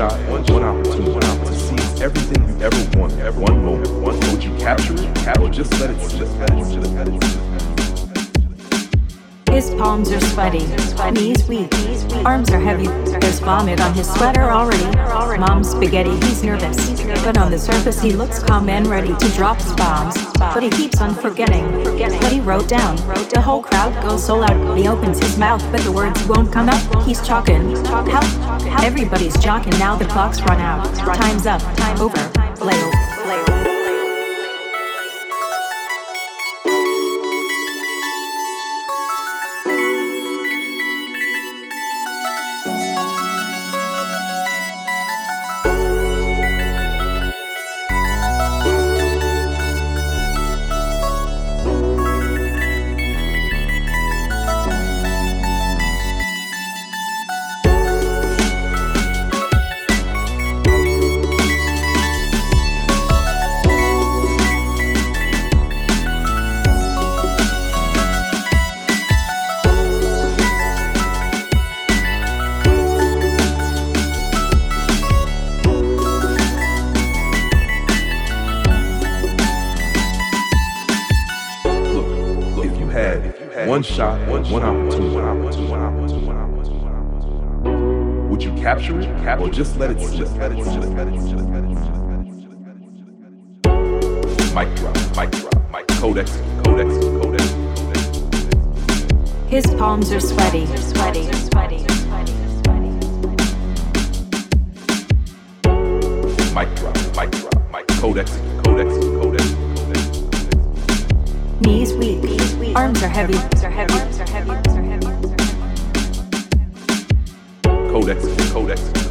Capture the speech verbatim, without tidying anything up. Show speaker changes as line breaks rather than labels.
shot, one opportunity to seize everything you ever wanted. One moment, one moment. Would you capture it, or just let it slip?
His palms are sweaty, knees weak, arms are heavy. There's vomit on his sweater already. Mom's spaghetti, he's nervous, but on the surface he looks calm and ready to drop bombs. But he keeps on forgetting what he wrote down. The whole crowd goes so loud. He opens his mouth, but the words won't come out. He's chalking. How? Everybody's jocking now. The clock's run out. Time's up. Over. Lay.
One shot, one opportunity. Would you capture it, or just let it slip? Mic drop, mic drop, mic codex, codex, codex, codex.
His palms are sweaty, sweaty, sweaty.
Mic drop, mic drop, mic codex, codex, codex, codex.
Knees weak, arms are heavy, arms are heavy, arms are heavy, arms are heavy.
Codex, codex.